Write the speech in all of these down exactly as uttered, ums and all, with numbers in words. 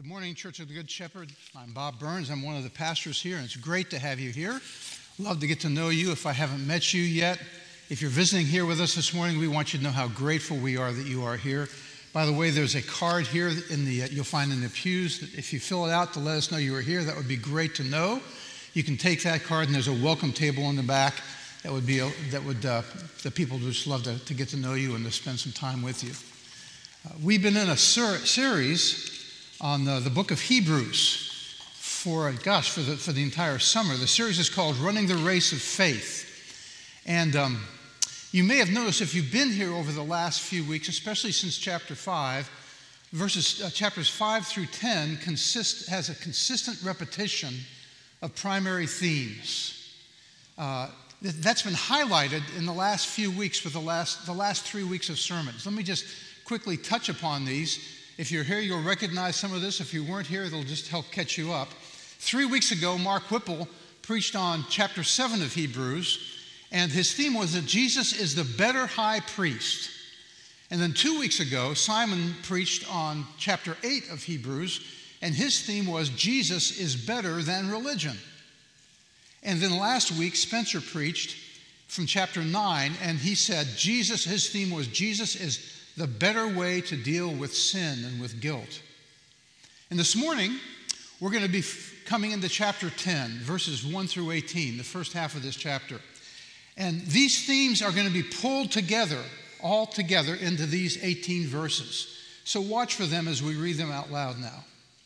Good morning, Church of the Good Shepherd. I'm Bob Burns. I'm one of the pastors here, and it's great to have you here. Love to get to know you if I haven't met you yet. If you're visiting here with us this morning, we want you to know how grateful we are that you are here. By the way, there's a card here in the uh, you'll find in the pews. That if you fill it out to let us know you were here, that would be great to know. You can take that card, and there's a welcome table in the back. That would be a, that would uh, the people would just love to, to get to know you and to spend some time with you. Uh, we've been in a ser- series on the, the book of Hebrews for, gosh, for the, for the entire summer. The series is called Running the Race of Faith. And um, you may have noticed if you've been here over the last few weeks, especially since chapter five, verses, uh, chapters five through ten consist, has a consistent repetition of primary themes. Uh, th- that's been highlighted in the last few weeks with the last, the last three weeks of sermons. Let me just quickly touch upon these. If you're here, you'll recognize some of this. If you weren't here, it'll just help catch you up. Three weeks ago, Mark Whipple preached on chapter seven of Hebrews, and his theme was that Jesus is the better high priest. And then two weeks ago, Simon preached on chapter eight of Hebrews, and his theme was Jesus is better than religion. And then last week, Spencer preached from chapter nine, and he said Jesus, his theme was Jesus is the better way to deal with sin and with guilt. And this morning, we're going to be f- coming into chapter ten, verses one through eighteen, the first half of this chapter. And these themes are going to be pulled together, all together, into these eighteen verses. So watch for them as we read them out loud now.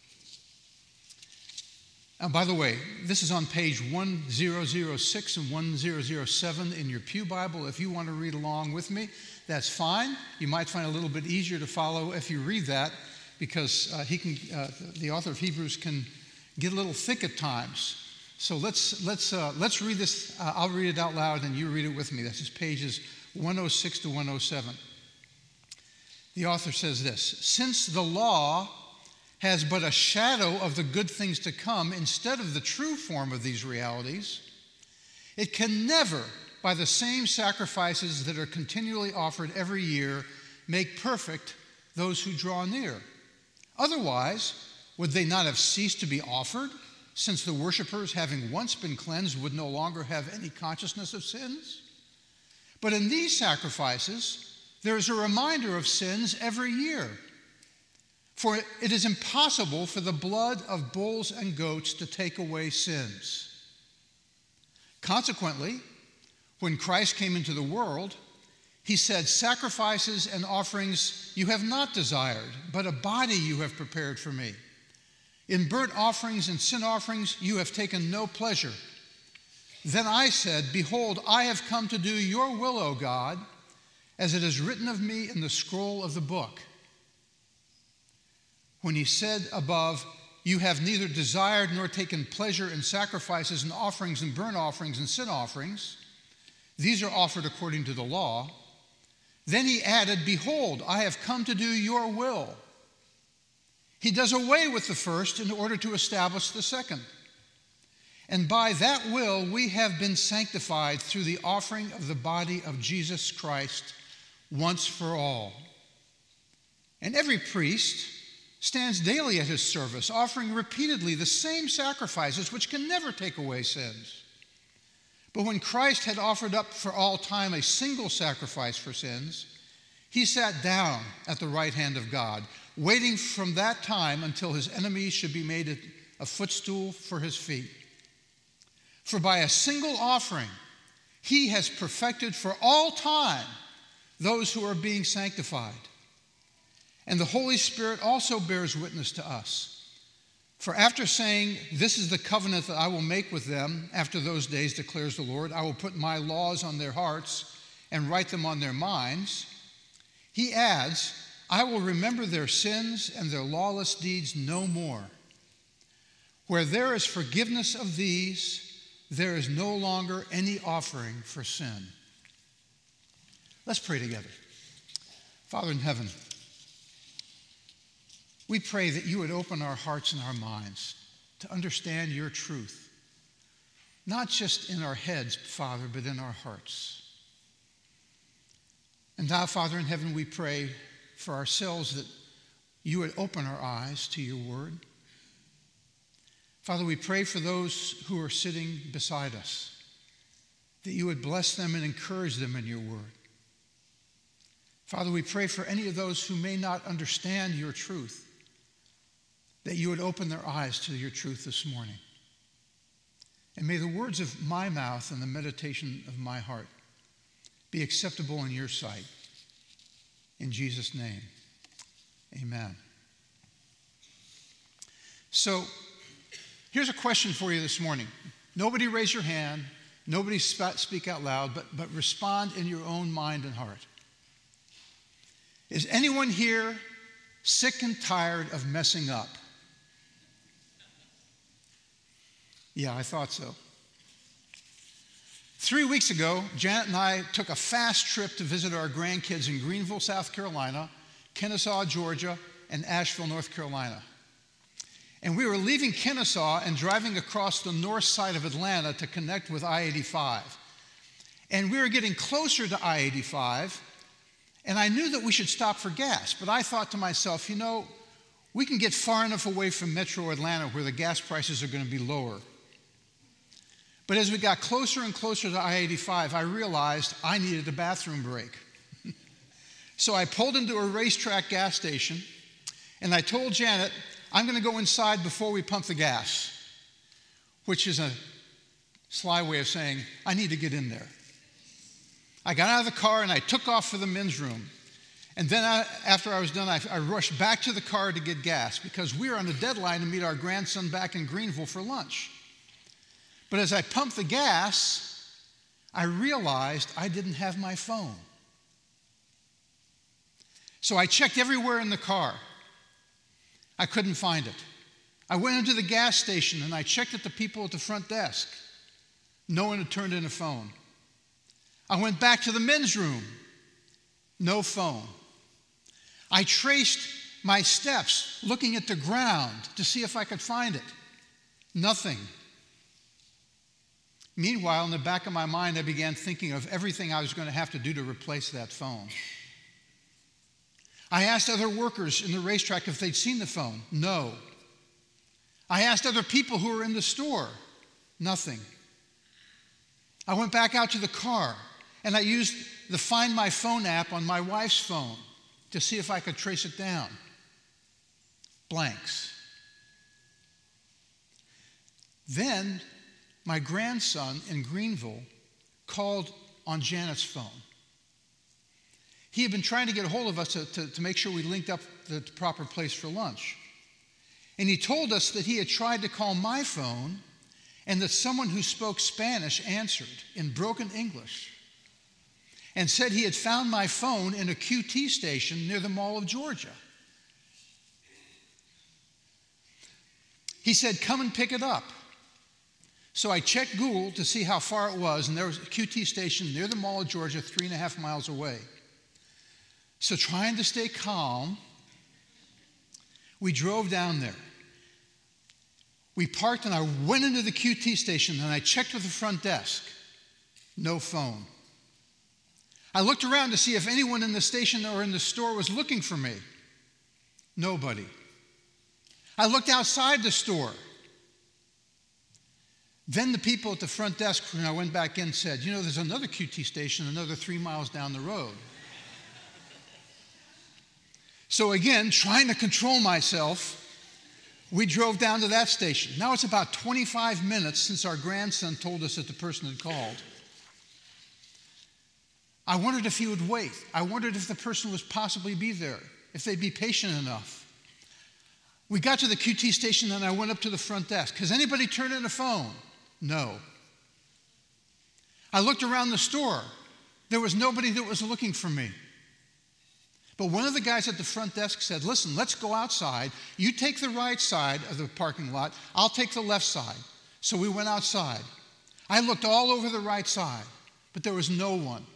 And by the way, this is on page one thousand six and one thousand seven in your pew Bible. If you want to read along with me, that's fine. You might find it a little bit easier to follow if you read that, because uh, he can, uh, the author of Hebrews can get a little thick at times. So let's let's uh, let's read this. Uh, I'll read it out loud, and you read it with me. That's just pages one oh six to one oh seven. The author says this: "Since the law has but a shadow of the good things to come instead of the true form of these realities, it can never, by the same sacrifices that are continually offered every year, make perfect those who draw near. Otherwise, would they not have ceased to be offered, since the worshipers, having once been cleansed, would no longer have any consciousness of sins? But in these sacrifices, there is a reminder of sins every year. For it is impossible for the blood of bulls and goats to take away sins. Consequently, when Christ came into the world, he said, 'Sacrifices and offerings you have not desired, but a body you have prepared for me. In burnt offerings and sin offerings you have taken no pleasure.' Then I said, 'Behold, I have come to do your will, O God, as it is written of me in the scroll of the book.' When he said above, 'You have neither desired nor taken pleasure in sacrifices and offerings and burnt offerings and sin offerings, these are offered according to the law,' then he added, 'Behold, I have come to do your will.' He does away with the first in order to establish the second. And by that will we have been sanctified through the offering of the body of Jesus Christ once for all. And every priest stands daily at his service, offering repeatedly the same sacrifices which can never take away sins. But when Christ had offered up for all time a single sacrifice for sins, he sat down at the right hand of God, waiting from that time until his enemies should be made a footstool for his feet. For by a single offering, he has perfected for all time those who are being sanctified. And the Holy Spirit also bears witness to us. For after saying, 'This is the covenant that I will make with them after those days, declares the Lord, I will put my laws on their hearts and write them on their minds,' he adds, 'I will remember their sins and their lawless deeds no more. Where there is forgiveness of these, there is no longer any offering for sin.'" Let's pray together. Father in heaven, we pray that you would open our hearts and our minds to understand your truth, not just in our heads, Father, but in our hearts. And now, Father in heaven, we pray for ourselves that you would open our eyes to your word. Father, we pray for those who are sitting beside us, that you would bless them and encourage them in your word. Father, we pray for any of those who may not understand your truth, that you would open their eyes to your truth this morning. And may the words of my mouth and the meditation of my heart be acceptable in your sight. In Jesus' name, amen. So, here's a question for you this morning. Nobody raise your hand, nobody speak out loud, but, but respond in your own mind and heart. Is anyone here sick and tired of messing up? Yeah, I thought so. Three weeks ago, Janet and I took a fast trip to visit our grandkids in Greenville, South Carolina, Kennesaw, Georgia, and Asheville, North Carolina. And we were leaving Kennesaw and driving across the north side of Atlanta to connect with I eighty-five. And we were getting closer to I eighty-five, and I knew that we should stop for gas. But I thought to myself, you know, we can get far enough away from Metro Atlanta where the gas prices are going to be lower. But as we got closer and closer to I eighty-five, I realized I needed a bathroom break. So I pulled into a racetrack gas station, and I told Janet, I'm going to go inside before we pump the gas, which is a sly way of saying, I need to get in there. I got out of the car, and I took off for the men's room. And then I, after I was done, I, I rushed back to the car to get gas because we were on a deadline to meet our grandson back in Greenville for lunch. But as I pumped the gas, I realized I didn't have my phone. So I checked everywhere in the car. I couldn't find it. I went into the gas station and I checked at the people at the front desk. No one had turned in a phone. I went back to the men's room. No phone. I traced my steps looking at the ground to see if I could find it. Nothing. Meanwhile, in the back of my mind, I began thinking of everything I was going to have to do to replace that phone. I asked other workers in the racetrack if they'd seen the phone. No. I asked other people who were in the store. Nothing. I went back out to the car, and I used the Find My Phone app on my wife's phone to see if I could trace it down. Blanks. Then my grandson in Greenville called on Janet's phone. He had been trying to get a hold of us to, to, to make sure we linked up the proper place for lunch. And he told us that he had tried to call my phone and that someone who spoke Spanish answered in broken English and said he had found my phone in a Q T station near the Mall of Georgia. He said, come and pick it up. So I checked Google to see how far it was, and there was a Q T station near the Mall of Georgia, three and a half miles away. So trying to stay calm, we drove down there. We parked and I went into the Q T station and I checked with the front desk. No phone. I looked around to see if anyone in the station or in the store was looking for me. Nobody. I looked outside the store. Then the people at the front desk, when I went back in, said, you know, there's another Q T station another three miles down the road. So again, trying to control myself, we drove down to that station. Now it's about twenty-five minutes since our grandson told us that the person had called. I wondered if he would wait. I wondered if the person would possibly be there, if they'd be patient enough. We got to the Q T station and I went up to the front desk. Has anybody turned in a phone? No. I looked around the store. There was nobody that was looking for me. But one of the guys at the front desk said, listen, let's go outside. You take the right side of the parking lot. I'll take the left side. So we went outside. I looked all over the right side, but there was no one.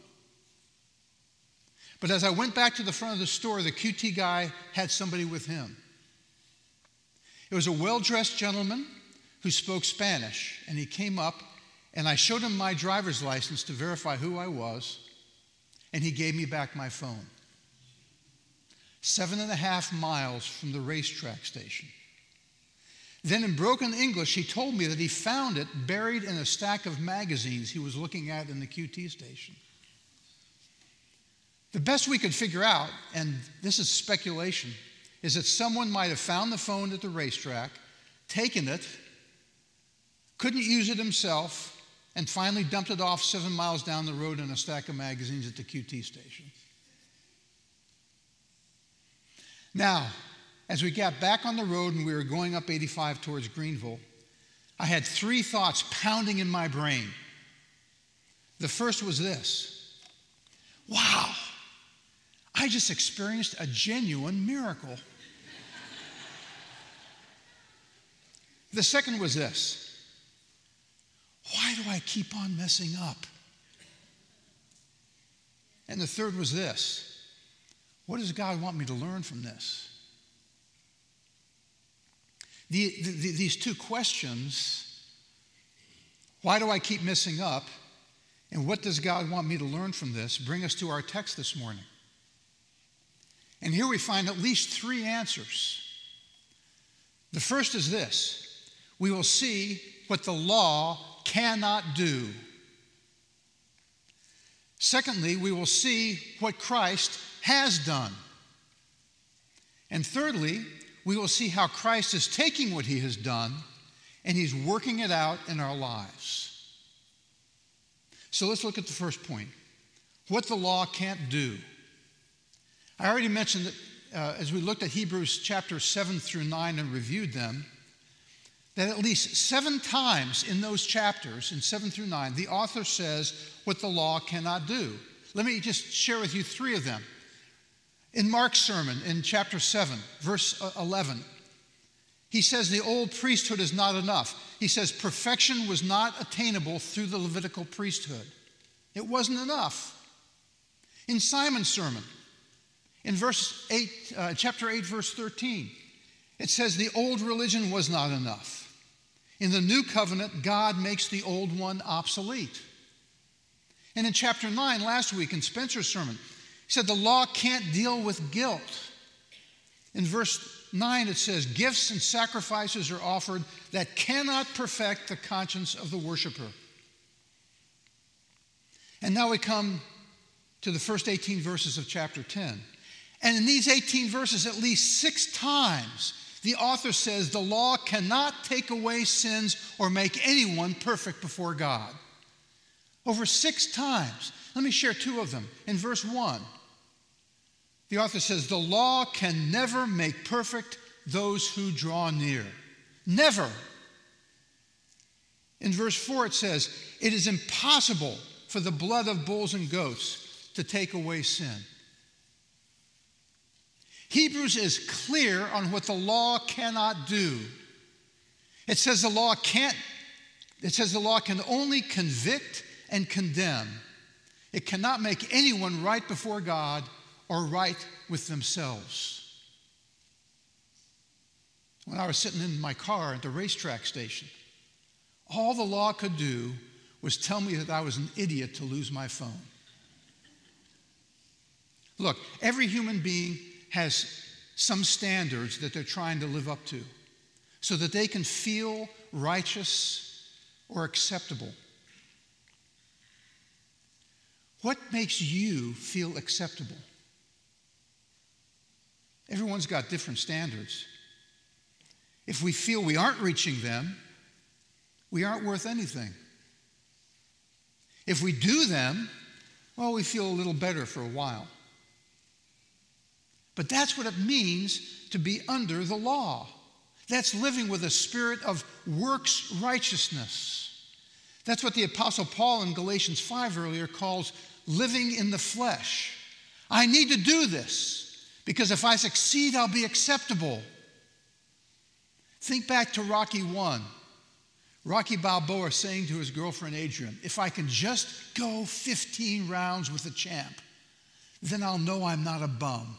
But as I went back to the front of the store, the Q T guy had somebody with him. It was a well-dressed gentleman who spoke Spanish, and he came up, and I showed him my driver's license to verify who I was, and he gave me back my phone. seven and a half miles from the racetrack station. Then in broken English, he told me that he found it buried in a stack of magazines he was looking at in the Q T station. The best we could figure out, and this is speculation, is that someone might have found the phone at the racetrack, taken it, couldn't use it himself, and finally dumped it off seven miles down the road in a stack of magazines at the Q T station. Now, as we got back on the road and we were going up eighty-five towards Greenville, I had three thoughts pounding in my brain. The first was this: wow, I just experienced a genuine miracle. The second was this: why do I keep on messing up? And the third was this: what does God want me to learn from this? The, the, these two questions, why do I keep messing up, and what does God want me to learn from this, bring us to our text this morning. And here we find at least three answers. The first is this: we will see what the law cannot do. Secondly, we will see what Christ has done. And thirdly, we will see how Christ is taking what he has done and he's working it out in our lives. So let's look at the first point: what the law can't do. I already mentioned that uh, as we looked at Hebrews chapter seven through nine and reviewed them, that at least seven times in those chapters, in seven through nine, the author says what the law cannot do. Let me just share with you three of them. In Mark's sermon in chapter seven, verse eleven, he says the old priesthood is not enough. He says perfection was not attainable through the Levitical priesthood. It wasn't enough. In Simon's sermon, in verse eight, uh, chapter eight, verse thirteen, it says the old religion was not enough. In the new covenant, God makes the old one obsolete. And in chapter nine, last week, in Spencer's sermon, he said the law can't deal with guilt. In verse nine, it says gifts and sacrifices are offered that cannot perfect the conscience of the worshiper. And now we come to the first eighteen verses of chapter ten. And in these eighteen verses, at least six times, the author says the law cannot take away sins or make anyone perfect before God. Over six times. Let me share two of them. In verse one, the author says the law can never make perfect those who draw near. Never. In verse four, it says it is impossible for the blood of bulls and goats to take away sin. Hebrews is clear on what the law cannot do. It says the law can't, it says the law can only convict and condemn. It cannot make anyone right before God or right with themselves. When I was sitting in my car at the racetrack station, all the law could do was tell me that I was an idiot to lose my phone. Look, every human being has some standards that they're trying to live up to so that they can feel righteous or acceptable. What makes you feel acceptable? Everyone's got different standards. If we feel we aren't reaching them, we aren't worth anything. If we do them, well, we feel a little better for a while. But that's what it means to be under the law. That's living with a spirit of works righteousness. That's what the Apostle Paul in Galatians five earlier calls living in the flesh. I need to do this because if I succeed, I'll be acceptable. Think back to Rocky one. Rocky Balboa saying to his girlfriend Adrian, if I can just go fifteen rounds with the champ, then I'll know I'm not a bum.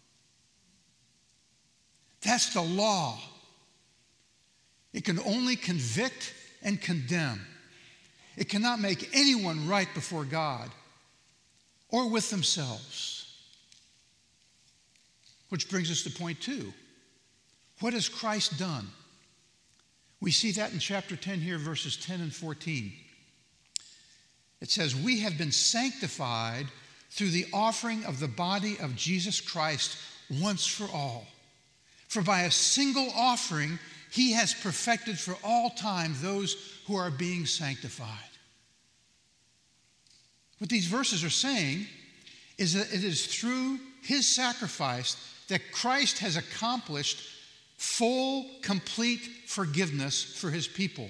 That's the law. It can only convict and condemn. It cannot make anyone right before God or with themselves. Which brings us to point two. What has Christ done? We see that in chapter ten here, verses ten and fourteen. It says, we have been sanctified through the offering of the body of Jesus Christ once for all. For by a single offering, he has perfected for all time those who are being sanctified. What these verses are saying is that it is through his sacrifice that Christ has accomplished full, complete forgiveness for his people.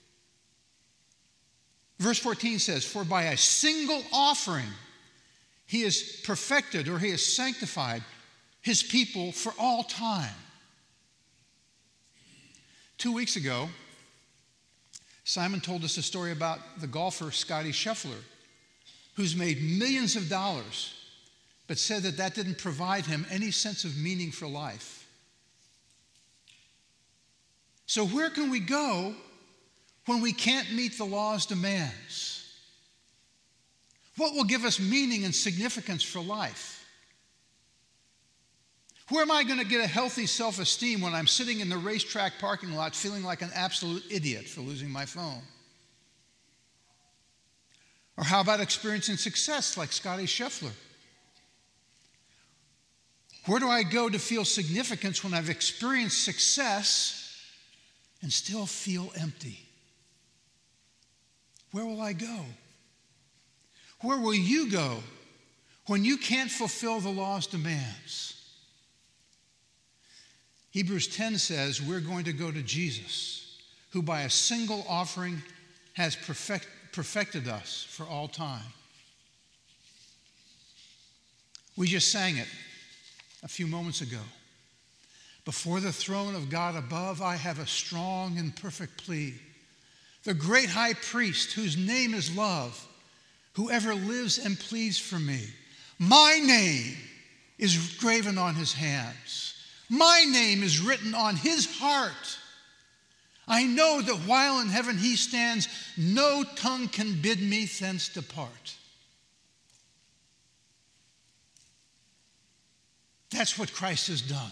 Verse fourteen says, for by a single offering, he has perfected, or he has sanctified his people for all time. Two weeks ago, Simon told us a story about the golfer Scottie Scheffler, who's made millions of dollars, but said that that didn't provide him any sense of meaning for life. So where can we go when we can't meet the law's demands? What will give us meaning and significance for life? Where am I going to get a healthy self-esteem when I'm sitting in the racetrack parking lot feeling like an absolute idiot for losing my phone? Or how about experiencing success like Scottie Scheffler? Where do I go to feel significance when I've experienced success and still feel empty? Where will I go? Where will you go when you can't fulfill the law's demands? Hebrews ten says we're going to go to Jesus, who by a single offering has perfect, perfected us for all time. We just sang it a few moments ago. Before the throne of God above, I have a strong and perfect plea. The great high priest, whose name is love, whoever lives and pleads for me. My name is graven on his hands. My name is written on his heart. I know that while in heaven he stands, no tongue can bid me thence depart. That's what Christ has done.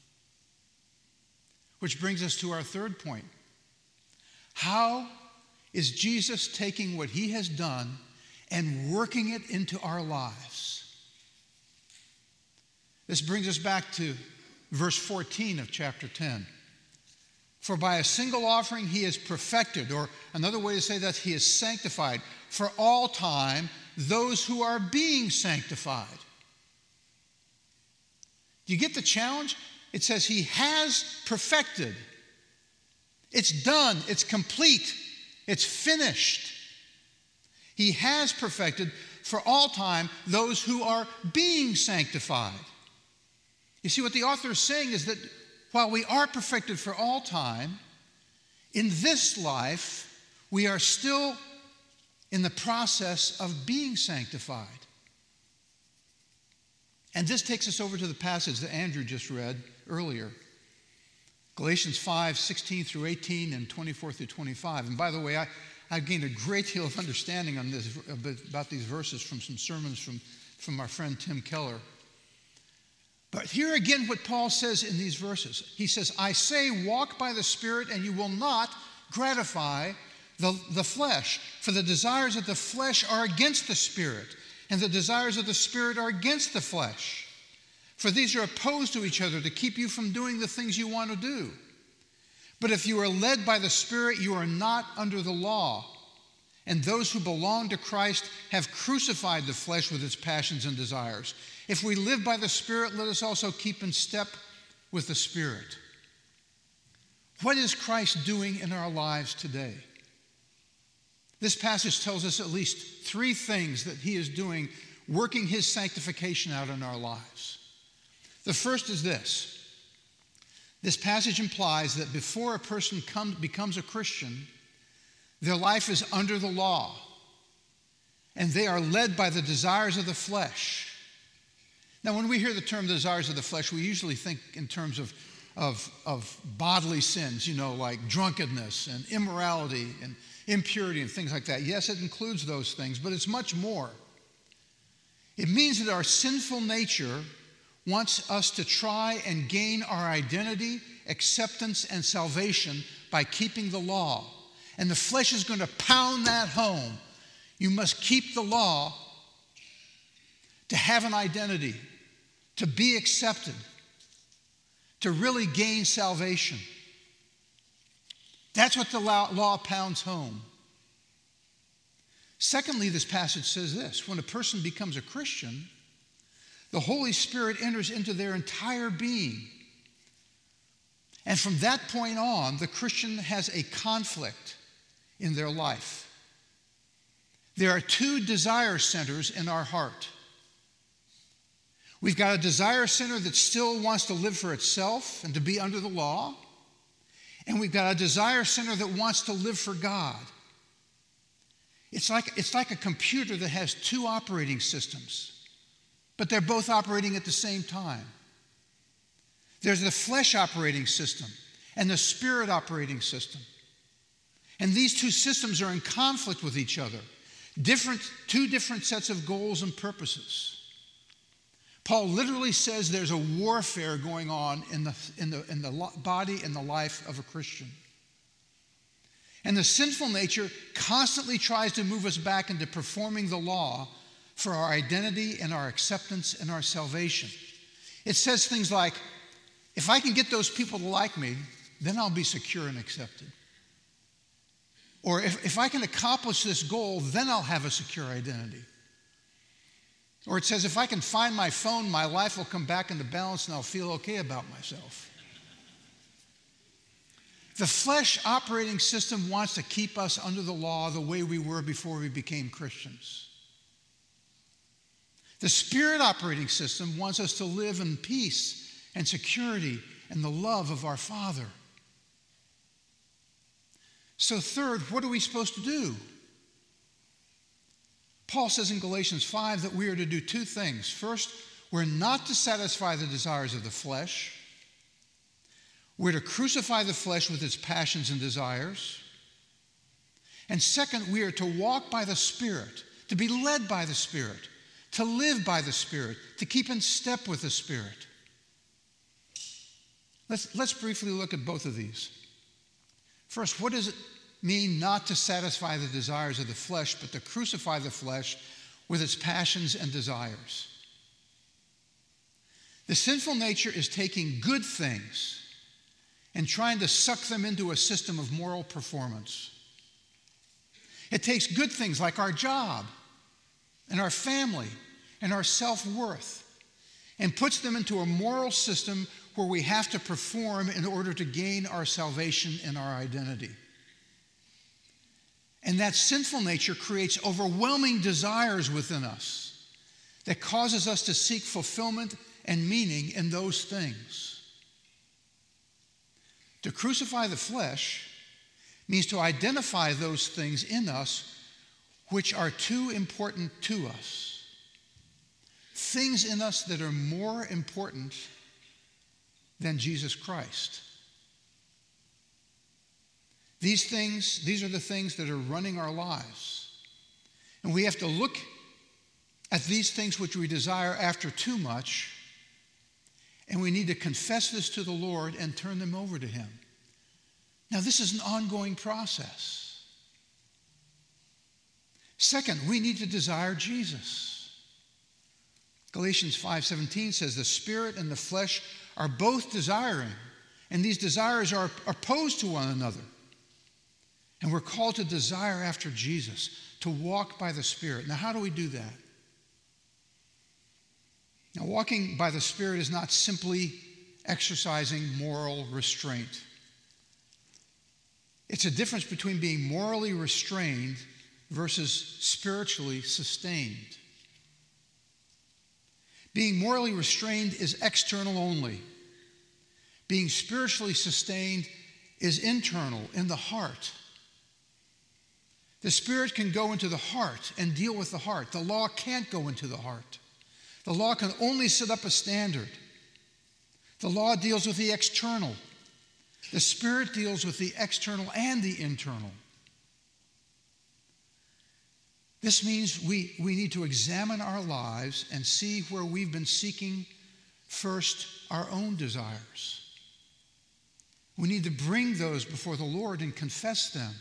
Which brings us to our third point. How is Jesus taking what he has done and working it into our lives? This brings us back to verse fourteen of chapter ten. For by a single offering he has perfected, or another way to say that, he has sanctified for all time those who are being sanctified. Do you get the challenge? It says he has perfected. It's done. It's complete. It's finished. He has perfected for all time those who are being sanctified. You see, what the author is saying is that while we are perfected for all time, in this life, we are still in the process of being sanctified. And this takes us over to the passage that Andrew just read earlier. Galatians five, sixteen through eighteen and twenty-four through twenty-five. And by the way, I, I've gained a great deal of understanding on this, about these verses from some sermons from, from our friend Tim Keller. But here again what Paul says in these verses. He says, I say, walk by the Spirit, and you will not gratify the, the flesh. For the desires of the flesh are against the Spirit, and the desires of the Spirit are against the flesh. For these are opposed to each other to keep you from doing the things you want to do. But if you are led by the Spirit, you are not under the law. And those who belong to Christ have crucified the flesh with its passions and desires. If we live by the Spirit, let us also keep in step with the Spirit. What is Christ doing in our lives today? This passage tells us at least three things that he is doing, working his sanctification out in our lives. The first is this. This passage implies that before a person comes, becomes a Christian, their life is under the law, and they are led by the desires of the flesh. Now, when we hear the term desires of the flesh, we usually think in terms of, of, of bodily sins, you know, like drunkenness and immorality and impurity and things like that. Yes, it includes those things, but it's much more. It means that our sinful nature wants us to try and gain our identity, acceptance, and salvation by keeping the law. And the flesh is going to pound that home. You must keep the law to have an identity, to be accepted, to really gain salvation. That's what the law pounds home. Secondly, this passage says this: when a person becomes a Christian, the Holy Spirit enters into their entire being. And from that point on, the Christian has a conflict in their life. There are two desire centers in our heart. We've got a desire center that still wants to live for itself and to be under the law. And we've got a desire center that wants to live for God. It's like, it's like a computer that has two operating systems, but they're both operating at the same time. There's the flesh operating system and the spirit operating system. And these two systems are in conflict with each other. Different, two different sets of goals and purposes. Paul literally says there's a warfare going on in the, in the, in the body and the life of a Christian. And the sinful nature constantly tries to move us back into performing the law for our identity and our acceptance and our salvation. It says things like, if I can get those people to like me, then I'll be secure and accepted. Or if, if I can accomplish this goal, then I'll have a secure identity. Or it says, if I can find my phone, my life will come back into balance and I'll feel okay about myself. The flesh operating system wants to keep us under the law the way we were before we became Christians. The spirit operating system wants us to live in peace and security and the love of our Father. So third, what are we supposed to do? Paul says in Galatians five that we are to do two things. First, we're not to satisfy the desires of the flesh. We're to crucify the flesh with its passions and desires. And second, we are to walk by the Spirit, to be led by the Spirit, to live by the Spirit, to keep in step with the Spirit. Let's, let's briefly look at both of these. First, what does it mean not to satisfy the desires of the flesh, but to crucify the flesh with its passions and desires? The sinful nature is taking good things and trying to suck them into a system of moral performance. It takes good things like our job and our family and our self-worth and puts them into a moral system where we have to perform in order to gain our salvation and our identity. And that sinful nature creates overwhelming desires within us that causes us to seek fulfillment and meaning in those things. To crucify the flesh means to identify those things in us which are too important to us. Things in us that are more important than Jesus Christ. These things, these are the things that are running our lives. And we have to look at these things which we desire after too much, and we need to confess this to the Lord and turn them over to Him. Now, this is an ongoing process. Second, we need to desire Jesus. Galatians five seventeen says, the spirit and the flesh are both desiring, and these desires are opposed to one another. And we're called to desire after Jesus, to walk by the Spirit. Now, how do we do that? Now, walking by the Spirit is not simply exercising moral restraint. It's a difference between being morally restrained versus spiritually sustained. Being morally restrained is external only. Being spiritually sustained is internal, in the heart. The Spirit can go into the heart and deal with the heart. The law can't go into the heart. The law can only set up a standard. The law deals with the external. The Spirit deals with the external and the internal. This means we, we need to examine our lives and see where we've been seeking first our own desires. We need to bring those before the Lord and confess them.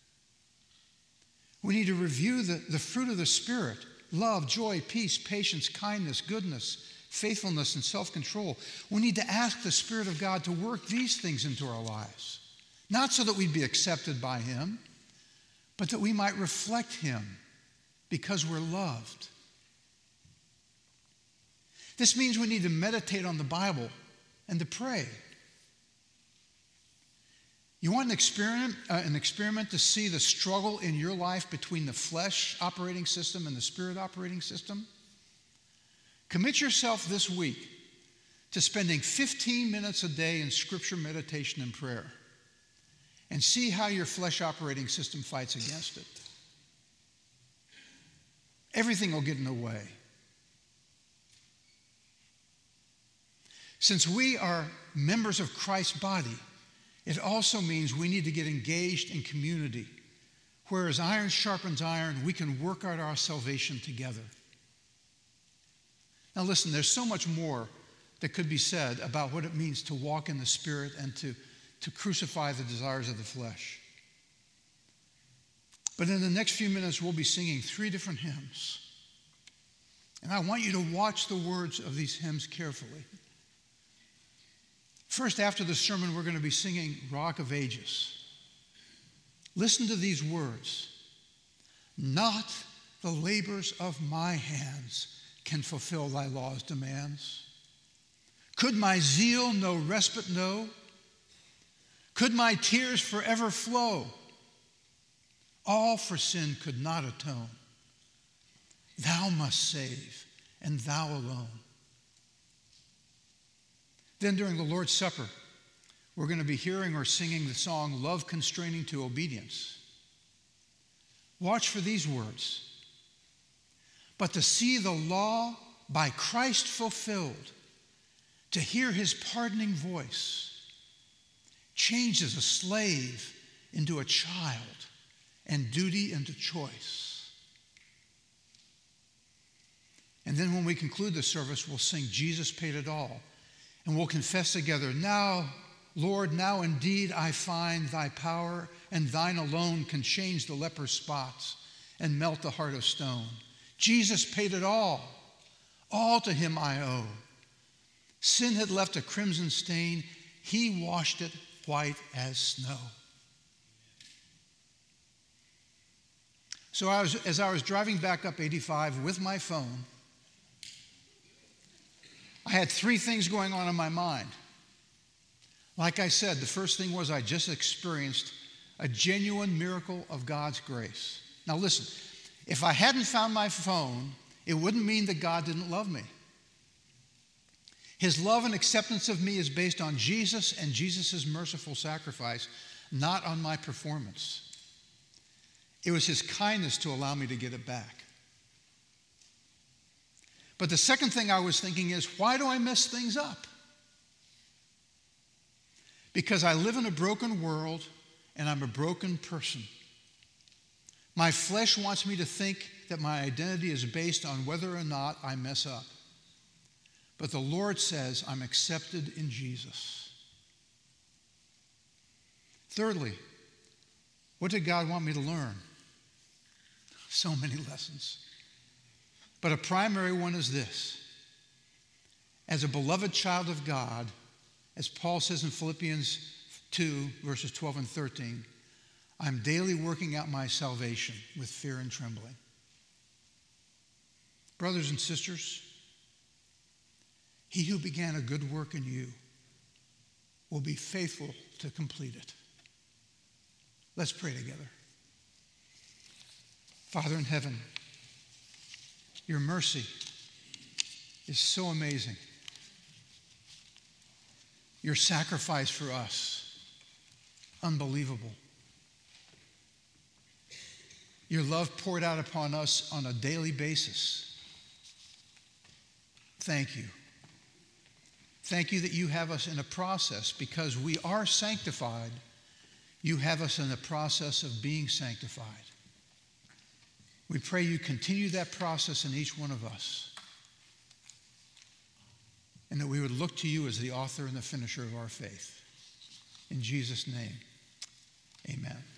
We need to review the, the fruit of the Spirit: love, joy, peace, patience, kindness, goodness, faithfulness, and self-control. We need to ask the Spirit of God to work these things into our lives, not so that we'd be accepted by Him, but that we might reflect Him because we're loved. This means we need to meditate on the Bible and to pray. You want an experiment, uh, an experiment to see the struggle in your life between the flesh operating system and the Spirit operating system? Commit yourself this week to spending fifteen minutes a day in Scripture meditation and prayer, and see how your flesh operating system fights against it. Everything will get in the way. Since we are members of Christ's body, it also means we need to get engaged in community, where as iron sharpens iron, we can work out our salvation together. Now listen, there's so much more that could be said about what it means to walk in the Spirit and to, to crucify the desires of the flesh. But in the next few minutes, we'll be singing three different hymns. And I want you to watch the words of these hymns carefully. First, after the sermon, we're going to be singing Rock of Ages. Listen to these words. Not the labors of my hands can fulfill thy law's demands. Could my zeal no respite know? Could my tears forever flow? All for sin could not atone. Thou must save, and thou alone. Then during the Lord's Supper, we're going to be hearing or singing the song, Love Constraining to Obedience. Watch for these words. But to see the law by Christ fulfilled, to hear his pardoning voice, changes a slave into a child and duty into choice. And then when we conclude the service, we'll sing Jesus Paid It All. And we'll confess together, now, Lord, now indeed I find thy power, and thine alone can change the leper's spots and melt the heart of stone. Jesus paid it all. All to him I owe. Sin had left a crimson stain. He washed it white as snow. So I was, as I was driving back up eighty-five with my phone, I had three things going on in my mind. Like I said, the first thing was I just experienced a genuine miracle of God's grace. Now listen, if I hadn't found my phone, it wouldn't mean that God didn't love me. His love and acceptance of me is based on Jesus and Jesus' merciful sacrifice, not on my performance. It was his kindness to allow me to get it back. But the second thing I was thinking is, why do I mess things up? Because I live in a broken world and I'm a broken person. My flesh wants me to think that my identity is based on whether or not I mess up. But the Lord says I'm accepted in Jesus. Thirdly, what did God want me to learn? So many lessons. But a primary one is this. As a beloved child of God, as Paul says in Philippians two, verses twelve and thirteen, I'm daily working out my salvation with fear and trembling. Brothers and sisters, he who began a good work in you will be faithful to complete it. Let's pray together. Father in heaven, your mercy is so amazing. Your sacrifice for us, unbelievable. Your love poured out upon us on a daily basis. Thank you. Thank you that you have us in a process. Because we are sanctified, you have us in the process of being sanctified. We pray you continue that process in each one of us. and that we would look to you as the author and the finisher of our faith. In Jesus' name, amen.